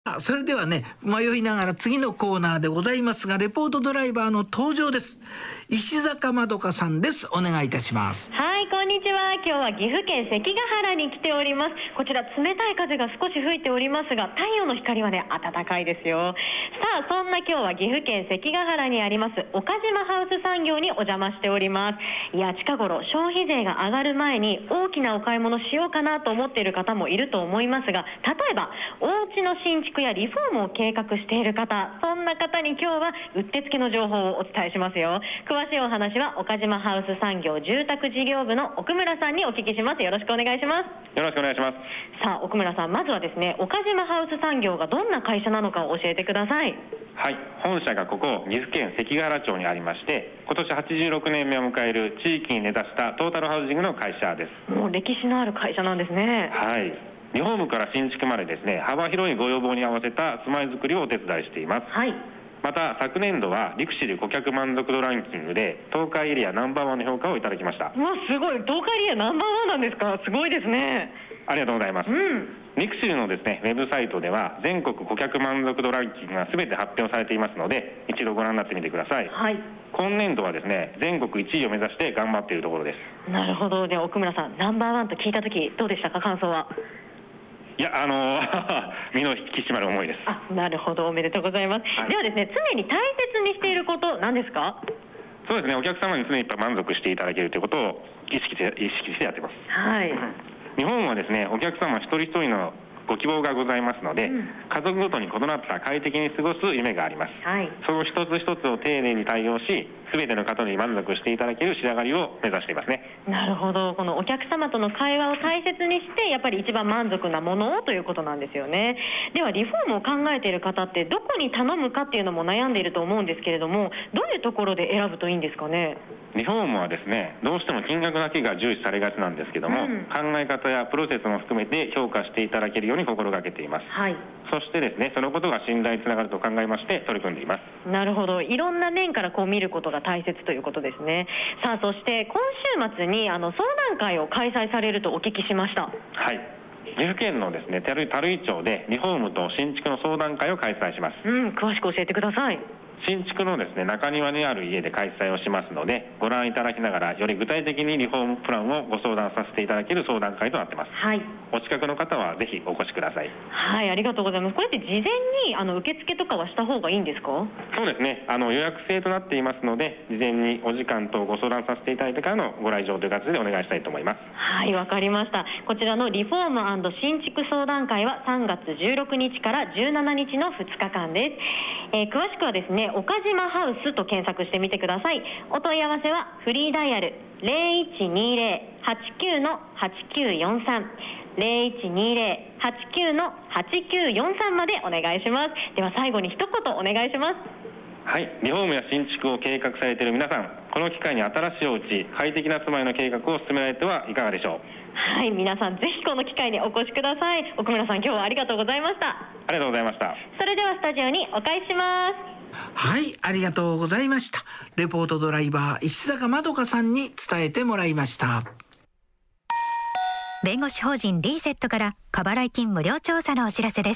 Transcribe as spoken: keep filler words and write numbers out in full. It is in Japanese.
あ、それではね、迷いながら次のコーナーでございますが、レポートドライバーの登場です。石坂まどかさんです。お願いいたします。 はい、こんにちは。今日は岐阜県関ヶ原に来ております。こちら冷たい風が少し吹いておりますが、太陽の光はね、暖かいですよ。さあ、そんな今日は岐阜県関ヶ原にあります岡島ハウス産業にお邪魔しております。いや、近頃消費税が上がる前に大きなお買い物しようかなと思っている方もいると思いますが、例えばお家の新築やリフォームを計画している方、そんな方に今日はうってつけの情報をお伝えしますよ。詳しいお話は岡島ハウス産業住宅事業部の奥村さんにお聞きします。よろしくお願いします。 よろしくお願いします。 さあ、奥村さん、まずはですね、岡島ハウス産業がどんな会社なのかを教えてください。 はい、本社がここ岐阜県関ヶ原町にありまして、今年はちじゅうろくねんめを迎える地域に根ざしたトータルハウジングの会社です。 もう歴史のある会社なんですね。 はい、リフォームから新築までですね、幅広いご要望に合わせた住まいづくりをお手伝いしています。 はい。 また昨年度はリクシル顧客満足度ランキングで東海エリアナンバーワンの評価をいただきました。 うわ、すごい。東海エリアナンバーワンなんですか。すごいですね。 ありがとうございます。 うん。 リクシルのですねウェブサイトでは全国顧客満足度ランキングが全て発表されていますので、一度ご覧になってみてください。 はい。 今年度はですね全国いちいを目指して頑張っているところです。 なるほど。では奥村さん、ナンバーワンと聞いたときどうでしたか、感想は。 いや、あの身の引き締まる思いです。 あ、なるほど。おめでとうございます。はい、ではですね、常に大切にしていること何ですか。 そうですね、お客様に常にやっぱ満足していただけるということを意識して意識してやってます。 はい。 日本はですねお客様一人一人のご希望がございますので、うん、家族ごとに異なった快適に過ごす夢があります。はい、その一つ一つを丁寧に対応し、全ての方に満足していただける仕上がりを目指していますね。 なるほど。このお客様との会話を大切にして、やっぱり一番満足なものをということなんですよね。ではリフォームを考えている方ってどこに頼むかっていうのも悩んでいると思うんですけれども、どういうところで選ぶといいんですかね。 リフォームはですね、どうしても金額だけが重視されがちなんですけども、うん、考え方やプロセスも含めて評価していただけるように心がけています。はい、そしてですね、そのことが信頼につながると考えまして取り組んでいます。 なるほど。いろんな面からこう見ることが大切ということですね。さあ、そして今週末にあの相談会を開催されるとお聞きしました。 はい、岐阜県のですね垂井町でリフォームと新築の相談会を開催します。 うん、詳しく教えてください。 新築のですね中庭にある家で開催をしますので、ご覧いただきながらより具体的にリフォームプランをご相談させていただける相談会となっています。はい、お近くの方はぜひお越しください。 はい、ありがとうございます。これって事前にあの受付とかはした方がいいんですか。 そうですね、あの予約制となっていますので、事前にお時間とご相談させていただいてからのご来場という形でお願いしたいと思います。 はい、わかりました。こちらのリフォーム&新築相談会はさんがつじゅうろくにちからじゅうしちにちのふつかかんです。えー、詳しくはですね、岡島ハウスと検索してみてください。お問い合わせはフリーダイヤル ゼロいちにゼロ はちきゅう はちきゅうよんさん ゼロいちにゼロ はちきゅう はちきゅうよんさんまでお願いします。では最後に一言お願いします。 はい、リフォームや新築を計画されている皆さん、この機会に新しいお家、快適な住まいの計画を進められてはいかがでしょう。 はい、皆さんぜひこの機会にお越しください。奥村さん、今日はありがとうございました。ありがとうございました。 それではスタジオにお返しします。 はい、ありがとうございました。レポートドライバー石坂まどかさんに伝えてもらいました。 弁護士法人リーセットから過払い金無料調査のお知らせです。